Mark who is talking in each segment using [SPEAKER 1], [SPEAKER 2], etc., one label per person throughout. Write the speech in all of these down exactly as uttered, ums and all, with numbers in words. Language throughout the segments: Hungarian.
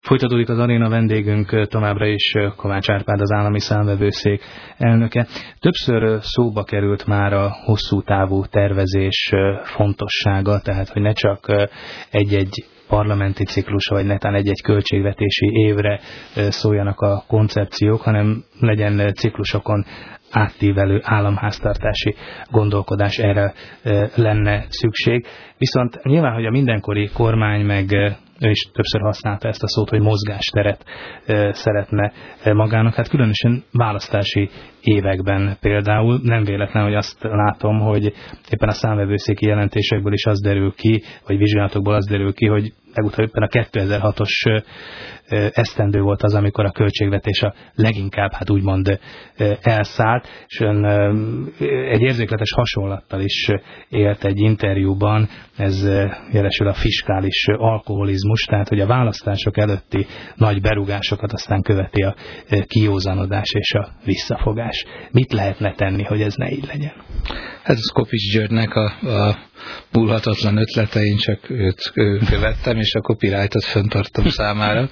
[SPEAKER 1] Folytatódik az aréna, vendégünk továbbra is Kovács Árpád, az Állami Számvevőszék elnöke. Többször szóba került már a hosszú távú tervezés fontossága, tehát hogy ne csak egy-egy parlamenti ciklus, vagy netán egy-egy költségvetési évre szóljanak a koncepciók, hanem legyen ciklusokon áttívelő államháztartási gondolkodás, erre lenne szükség. Viszont nyilván, hogy a mindenkori kormány meg ő is többször használta ezt a szót, hogy mozgásteret szeretne magának. Hát különösen választási években például nem véletlen, hogy azt látom, hogy éppen a számvevőszéki jelentésekből is az derül ki, vagy vizsgálatokból az derül ki, hogy legutóbb éppen a kétezer-hatos esztendő volt az, amikor a költségvetés a leginkább, hát úgymond elszállt, és ön egy érzékletes hasonlattal is élt egy interjúban, ez jelesül a fiskális alkoholizmus, tehát hogy a választások előtti nagy berugásokat aztán követi a kiózanodás és a visszafogás. Mit lehetne tenni, hogy ez ne így legyen?
[SPEAKER 2] Ez a Kopics Györgynek a, a múlhatatlan ötlete, én csak őt követtem, és a copyrightot fenntartom számára.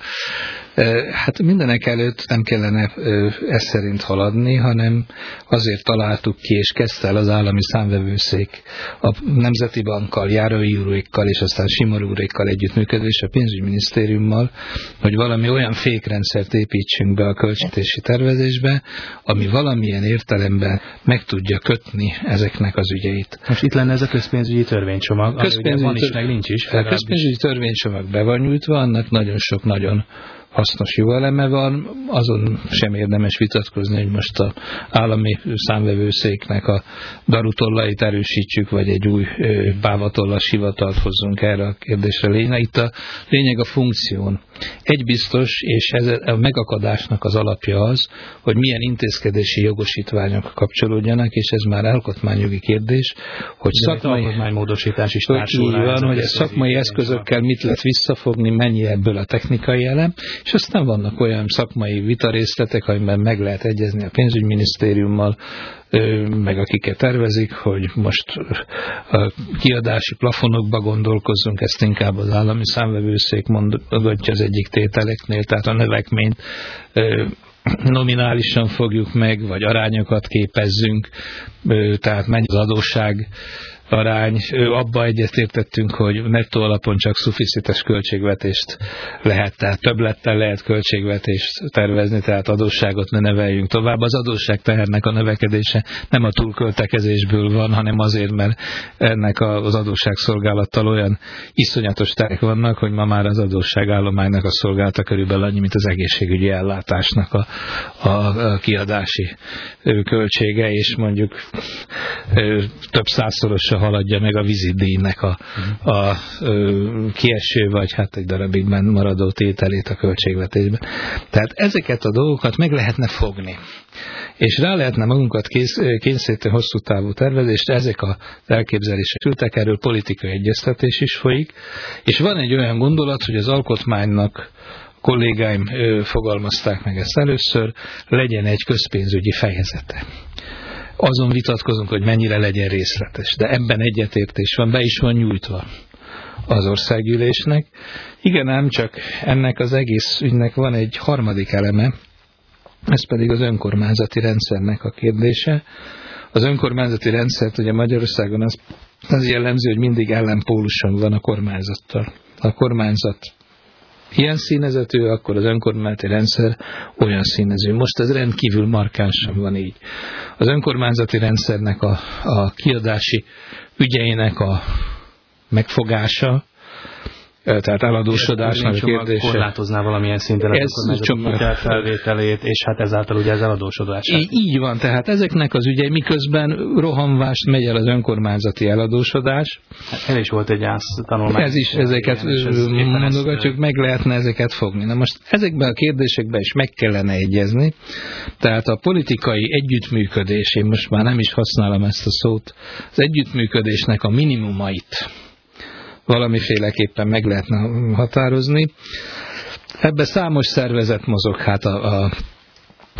[SPEAKER 2] Hát mindenek előtt nem kellene ezt szerint haladni, hanem azért találtuk ki, és kezdte el az Állami Számvevőszék a Nemzeti Bankkal, Járói úrékkal, és aztán Simor úrékkal együttműködés a pénzügyminisztériummal, hogy valami olyan fékrendszert építsünk be a költségvetési tervezésbe, ami valamilyen értelemben meg tudja kötni ezeknek az ügyeit.
[SPEAKER 1] Most itt lenne ez a közpénzügyi törvénycsomag, közpénzügyi van is, meg nincs is.
[SPEAKER 2] A közpénzügyi törvénycsomag be van nyújtva, annak nagyon sok nagyon hasznos jó eleme van, azon sem érdemes vitatkozni, hogy most az Állami Számvevőszéknek a darutollait erősítsük, vagy egy új pávatollas hivatalt hozzunk erre a kérdésre. Lényeg. Itt a lényeg a funkción. Egy biztos, és ez a megakadásnak az alapja az, hogy milyen intézkedési jogosítványok kapcsolódjanak, és ez már alkotmányjogi kérdés, hogy
[SPEAKER 1] de
[SPEAKER 2] szakmai
[SPEAKER 1] alkotmánymódosítás is társul rá.
[SPEAKER 2] Van, hogy a szakmai eszközökkel mit lehet visszafogni, mennyi ebből a technikai elem, és aztán vannak olyan szakmai vitarészletek, amiben meg lehet egyezni a pénzügyminisztériummal, meg akiket tervezik, hogy most a kiadási plafonokba gondolkozzunk, ezt inkább az Állami Számvevőszék mondatja az egyik tételeknél, tehát a növekményt nominálisan fogjuk meg, vagy arányokat képezzünk, tehát mennyi az adósság arány. Abba egyetértettünk, hogy nettó alapon csak szuficites költségvetést lehet, tehát többlettel lehet költségvetést tervezni, tehát adósságot ne neveljünk tovább. Az adósságtehernek a növekedése nem a túlköltekezésből van, hanem azért, mert ennek az adósságszolgálattal olyan iszonyatos terek vannak, hogy ma már az adósságállománynak a szolgálata körülbelül annyi, mint az egészségügyi ellátásnak a, a kiadási költsége, és mondjuk több százszorosa haladja meg a vízidíjnek a, a, a kieső, vagy hát egy darabig maradó tételét a költségvetésben. Tehát ezeket a dolgokat meg lehetne fogni. És rá lehetne magunkat kényszeríteni hosszú távú tervezést, ezek az elképzelések ültek, erről politikai egyeztetés is folyik, és van egy olyan gondolat, hogy az alkotmánynak kollégáim ö, fogalmazták meg ezt először, legyen egy közpénzügyi fejezete. Azon vitatkozunk, hogy mennyire legyen részletes, de ebben egyetértés van, be is van nyújtva az országgyűlésnek. Igen, ám csak ennek az egész ügynek van egy harmadik eleme, ez pedig az önkormányzati rendszernek a kérdése. Az önkormányzati rendszert ugye Magyarországon az, az jellemző, hogy mindig ellenpóluson van a kormányzattal. A kormányzat ilyen színezetű, akkor az önkormányzati rendszer olyan színező. Most ez rendkívül markánsan van így. Az önkormányzati rendszernek a, a kiadási ügyeinek a megfogása, tehát eladósodásnak a kérdése.
[SPEAKER 1] Korlátozná valamilyen szinten az önkormányzati felvételét, és hát ezáltal ugye az eladósodását.
[SPEAKER 2] Így, így van, tehát ezeknek az ügyei, miközben rohanvást megy el az önkormányzati eladósodás.
[SPEAKER 1] Hát el is volt egy ász tanulmány.
[SPEAKER 2] Ez is, ezeket mondogatjuk, meg lehetne ezeket fogni. Na most ezekben a kérdésekben is meg kellene egyezni, tehát a politikai együttműködés, én most már nem is használom ezt a szót, az együttműködésnek a minimumait valamiféleképpen meg lehetne határozni. Ebben számos szervezet mozog, hát a, a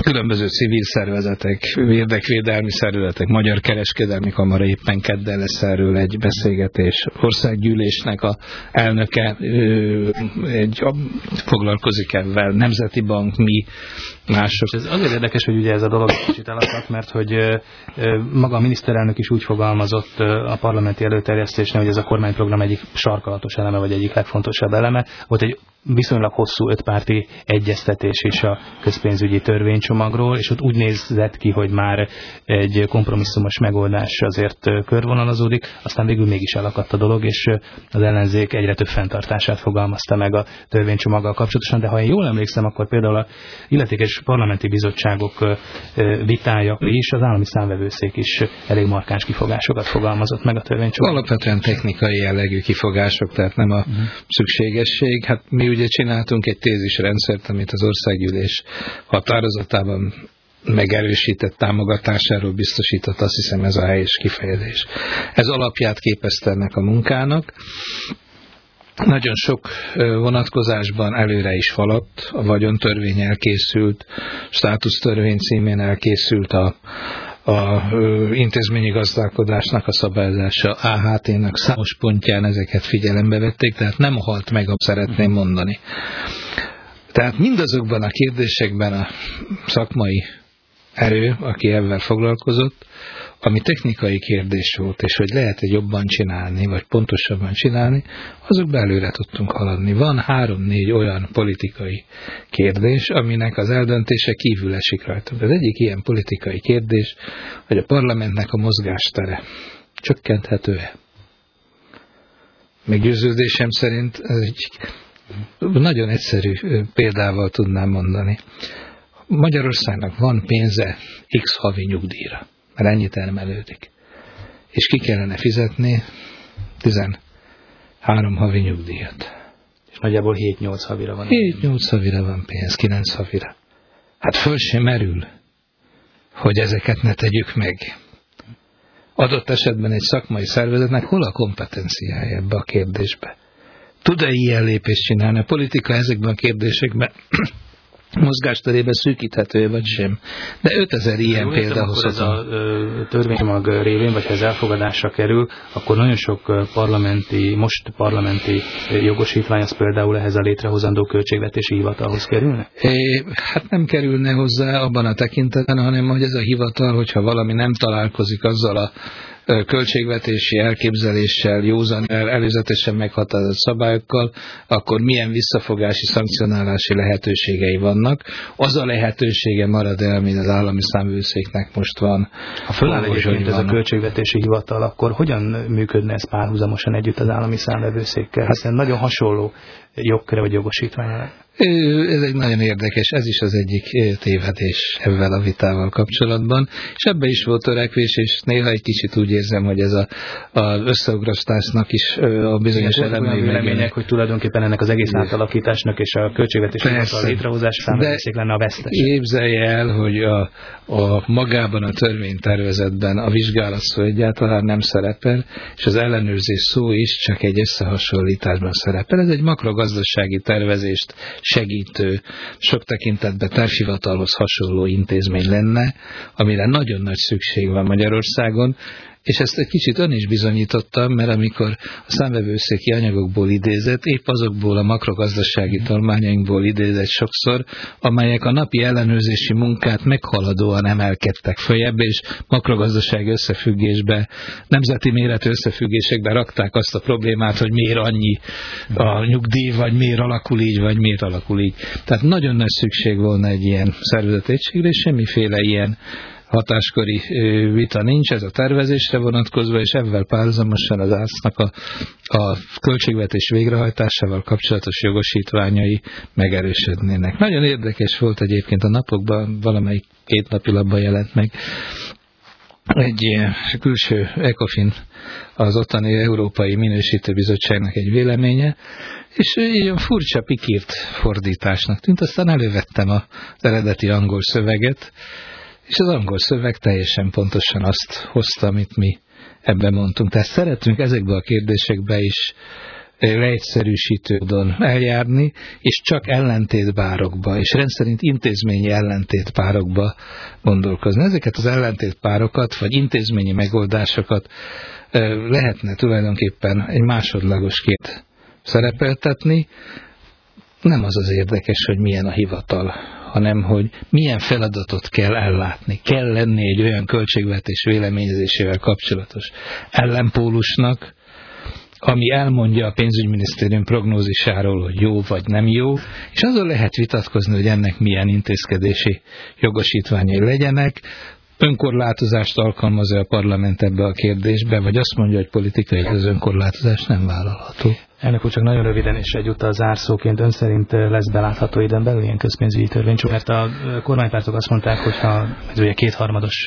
[SPEAKER 2] különböző civil szervezetek, érdekvédelmi szervezetek, Magyar Kereskedelmi Kamara, éppen kedden lesz erről egy beszélgetés. Országgyűlésnek a elnöke egy, foglalkozik ebben, Nemzeti Bank, mi, mások.
[SPEAKER 1] És ez azért érdekes, hogy ugye ez a dolog kicsit elakadt, mert hogy maga a miniszterelnök is úgy fogalmazott a parlamenti előterjesztésnél, hogy ez a kormányprogram egyik sarkalatos eleme, vagy egyik legfontosabb eleme. Volt egy viszonylag hosszú ötpárti egyeztetés is a közpénzügyi törvénycsomagról, és ott úgy nézett ki, hogy már egy kompromisszumos megoldás azért körvonalazódik, aztán végül mégis elakadt a dolog, és az ellenzék egyre több fenntartását fogalmazta meg a törvénycsomaggal kapcsolatosan, de ha én jól emlékszem, akkor például a illetékes parlamenti bizottságok vitája és az állami számvevőszék is elég markáns kifogásokat fogalmazott meg a törvénycsomaggal.
[SPEAKER 2] Alapvetően technikai jellegű kifogások, tehát nem a uh-huh. szükségesség. Hát mi ugye csináltunk egy tézisrendszert, amit az országgyűlés határozatában megerősített támogatásáról biztosított, azt hiszem ez a helyes kifejezés. Ez alapját képezte ennek a munkának. Nagyon sok vonatkozásban előre is haladt, a vagyontörvény elkészült, státusztörvény címén elkészült, a a ö, intézményi gazdálkodásnak a szabályozása á há té-nek számos pontján ezeket figyelembe vették, tehát nem halt meg, azt szeretném mondani. Tehát mindazokban a kérdésekben a szakmai erő, aki ebben foglalkozott, ami technikai kérdés volt, és hogy lehet-e jobban csinálni, vagy pontosabban csinálni, azokba előre tudtunk haladni. Van három-négy olyan politikai kérdés, aminek az eldöntése kívül esik rajtunk. Az egyik ilyen politikai kérdés, hogy a parlamentnek a mozgástere csökkenthető-e. Meggyőződésem szerint ez egy nagyon egyszerű példával tudnám mondani. Magyarországnak van pénze X havi nyugdíjra, mert ennyi termelődik. És ki kellene fizetni tizenhárom havi nyugdíjat.
[SPEAKER 1] És nagyjából hét-nyolc havira van.
[SPEAKER 2] hét-nyolc havira van pénz, kilenc havira. Hát föl sem merül, hogy ezeket ne tegyük meg. Adott esetben egy szakmai szervezetnek hol a kompetenciája ebbe a kérdésbe? Tud-e ilyen lépést csinálni? A politika ezekben a kérdésekben mozgásterében szűkíthető, vagy sem. De ötezer ilyen példa hozhatom.
[SPEAKER 1] Ez a törvénycsomag révén, vagy ha ez elfogadásra kerül, akkor nagyon sok parlamenti, most parlamenti jogosítvány, az például ehhez a létrehozandó költségvetési hivatalhoz kerülne?
[SPEAKER 2] É, hát nem kerülne hozzá abban a tekintetben, hanem hogy ez a hivatal, hogyha valami nem találkozik azzal a költségvetési elképzeléssel, józan előzetesen meghatározott szabályokkal, akkor milyen visszafogási, szankcionálási lehetőségei vannak. Az a lehetősége marad el, mint az állami számvevőszéknek most van.
[SPEAKER 1] Ha föláll egyébként ez a költségvetési hivatal, akkor hogyan működne ez párhuzamosan együtt az állami számvevőszékkel? Hiszen nagyon hasonló jogköre vagy jogosítvány.
[SPEAKER 2] Ez egy nagyon érdekes, ez is az egyik tévedés ebben a vitával kapcsolatban, és ebben is volt törekvés, és néha egy kicsit úgy érzem, hogy ez a, az összeugrasztásnak is a bizonyos elemei
[SPEAKER 1] vélemények, hogy tulajdonképpen ennek az egész átalakításnak és a költségvetési hivatal létrehozás számvevőszék lenne a vesztes.
[SPEAKER 2] Képzelje el, hogy a, a magában a törvénytervezetben a vizsgálat szó egyáltalán nem szerepel, és az ellenőrzés szó is csak egy összehasonlításban szerepel. Ez egy makrogazdasági tervezést segítő, sok tekintetben tervhivatalhoz hasonló intézmény lenne, amire nagyon nagy szükség van Magyarországon, és ezt egy kicsit ön is bizonyítottam, mert amikor a számvevőszéki anyagokból idézett, épp azokból a makrogazdasági tanulmányainkból idézett sokszor, amelyek a napi ellenőrzési munkát meghaladóan emelkedtek följebb, és makrogazdasági összefüggésbe, nemzeti méretű összefüggésekbe rakták azt a problémát, hogy miért annyi a nyugdíj, vagy miért alakul így, vagy miért alakul így. Tehát nagyon nagy szükség volna egy ilyen szervezetegységre, és semmiféle ilyen hatáskori vita nincs, ez a tervezésre vonatkozva, és ebben párhuzamosan az ásznak a, a költségvetés végrehajtásával kapcsolatos jogosítványai megerősödnének. Nagyon érdekes volt egyébként a napokban, valamelyik két napilapban jelent meg egy külső ECOFIN, az ottani Európai Minősítőbizottságnak egy véleménye, és ilyen furcsa pikírt fordításnak tűnt, aztán elővettem az eredeti angol szöveget, és az angol szöveg teljesen pontosan azt hozta, amit mi ebben mondtunk. Tehát szeretünk ezekbe a kérdésekbe is leegyszerűsítő módon eljárni, és csak ellentétpárokba, és rendszerint intézményi ellentétpárokba gondolkozni. Ezeket az ellentétpárokat, vagy intézményi megoldásokat lehetne tulajdonképpen egy másodlagosként szerepeltetni. Nem az az érdekes, hogy milyen a hivatal, hanem hogy milyen feladatot kell ellátni. Kell lenni egy olyan költségvetés véleményezésével kapcsolatos ellenpólusnak, ami elmondja a pénzügyminisztérium prognózisáról, hogy jó vagy nem jó, és azon lehet vitatkozni, hogy ennek milyen intézkedési jogosítványai legyenek. Önkorlátozást alkalmaz-e a parlament ebbe a kérdésbe, vagy azt mondja, hogy politikai az önkorlátozás nem vállalható.
[SPEAKER 1] Elnök úr, csak nagyon röviden és egyúttal zárszóként, ön szerint lesz belátható időn belül ilyen közpénzügyi törvény? Mert a kormánypártok azt mondták, hogy ha ez ugye kétharmados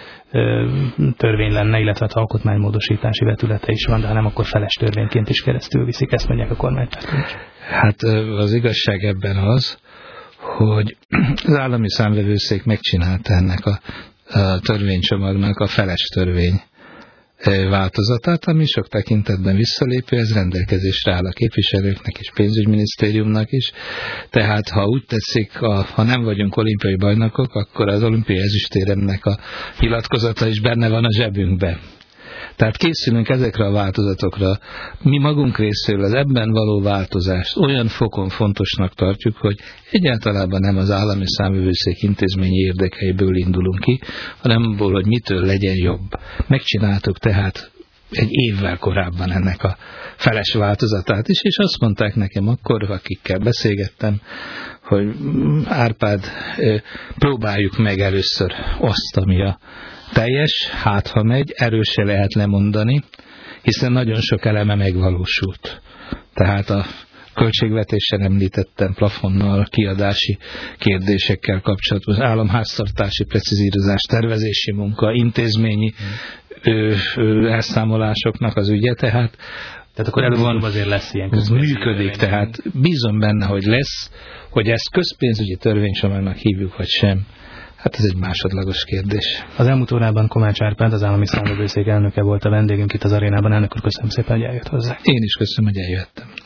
[SPEAKER 1] törvény lenne, illetve ha alkotmánymódosítási vetülete is van, de ha nem, akkor feles törvényként is keresztül viszik, ezt mondják a kormánypártok.
[SPEAKER 2] Hát az igazság ebben az, hogy az állami számvevőszék megcsinálta ennek a, a törvénycsomagnak a feles törvény változatát, ami sok tekintetben visszalépő, ez rendelkezésre áll a képviselőknek és pénzügyminisztériumnak is. Tehát, ha úgy tetszik, a, ha nem vagyunk olimpiai bajnokok, akkor az olimpiai ezüstéremnek a nyilatkozata is benne van a zsebünkben. Tehát készülünk ezekre a változatokra. Mi magunk részéről az ebben való változást olyan fokon fontosnak tartjuk, hogy egyáltalában nem az állami számvevőszék intézményi érdekeiből indulunk ki, hanem abból, hogy mitől legyen jobb. Megcsináltuk tehát egy évvel korábban ennek a feles változatát is, és azt mondták nekem akkor, akikkel beszélgettem, hogy Árpád, próbáljuk meg először azt, ami a teljes, hát ha megy, erről se lehet lemondani, hiszen nagyon sok eleme megvalósult. Tehát a költségvetéssel említettem, plafonnal, kiadási kérdésekkel kapcsolatban, államháztartási precizírozás, tervezési munka, intézményi ö, ö, elszámolásoknak az ügye, tehát
[SPEAKER 1] Tehát akkor előbb azért lesz ilyen
[SPEAKER 2] közpénzügyi működik, tehát bízom benne, hogy lesz, hogy ezt közpénzügyi törvénycsomagnak hívjuk, vagy sem. Hát ez egy másodlagos kérdés.
[SPEAKER 1] Az elmúlt órában Komács Árpád, az állami számvevőszék elnöke volt a vendégünk itt az arénában. Elnök úr, köszönöm szépen, hogy eljött hozzá.
[SPEAKER 2] Én is köszönöm, hogy eljöttem.